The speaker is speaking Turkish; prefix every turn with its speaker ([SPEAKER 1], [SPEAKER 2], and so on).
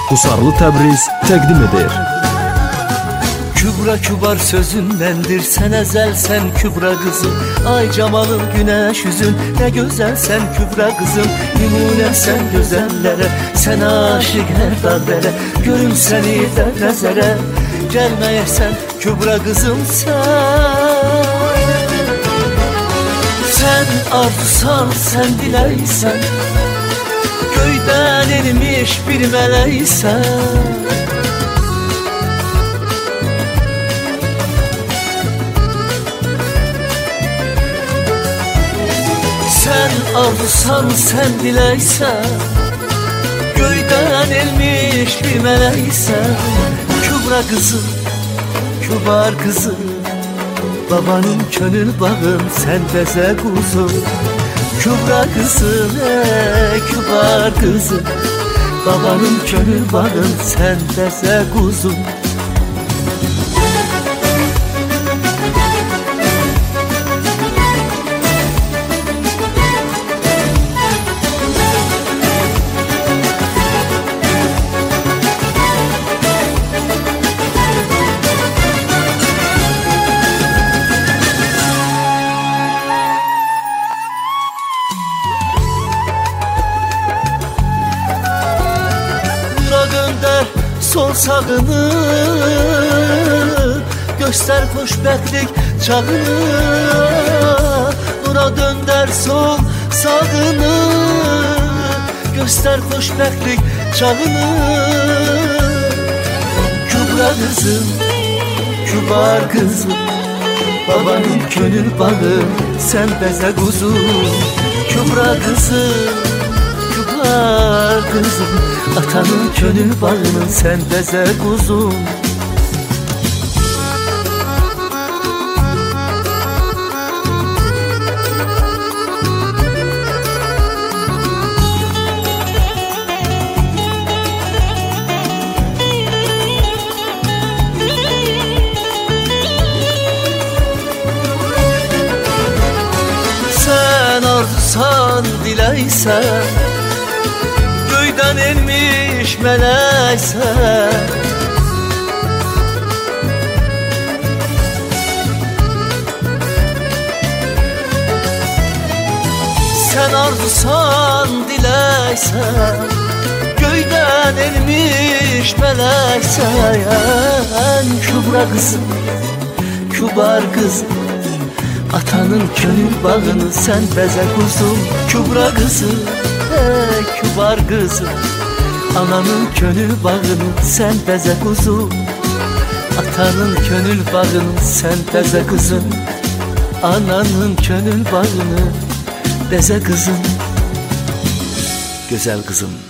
[SPEAKER 1] Qusarlı Təbriz təqdim edir.
[SPEAKER 2] Kübra kübar sözündendir, sen ezelsen Kübra kızım. Ay camalın güneş yüzün, ne güzelsen Kübra kızım. Numune sen güzellere, sen aşık her darbele. Görün seni de nezere, gelmeye sen Kübra kızım sen. Sen arzusan, sen dileysen, köyden inmiş bir meleysen. Sen arzusan, sen dileysen, göyden elmiş bir meleysen. Kübra kızım, kübar kızım, babanın könül bağın, sen beze kuzum. Kübra kızım, kübar kızım, babanın könül bağın, sen beze kuzum. Gönder sol sağını, göster xoşbəxtlik çağını. Nura döndər sol sağını, göster xoşbəxtlik çağını. Kübra kızım, kübar kızım, babanın könül bağı, sen beze kuzum. Kübra kızım, kübar kızım, atanın könül bağının, sen beze kuzum. Sen arzusan, dileysen, göyden inmiş meleksen. Sen arzusan, dileysen, göyden inmiş meleksen. Kübra kızım, kübar kızım, atanın könül bağını, sen beze kuzum. Kübra kızım, kübar kızım, ananın könül bağını, sen beze kuzum. Atanın könül bağını, sen beze kızım. Ananın könül bağını, beze kızım. Güzel kızım.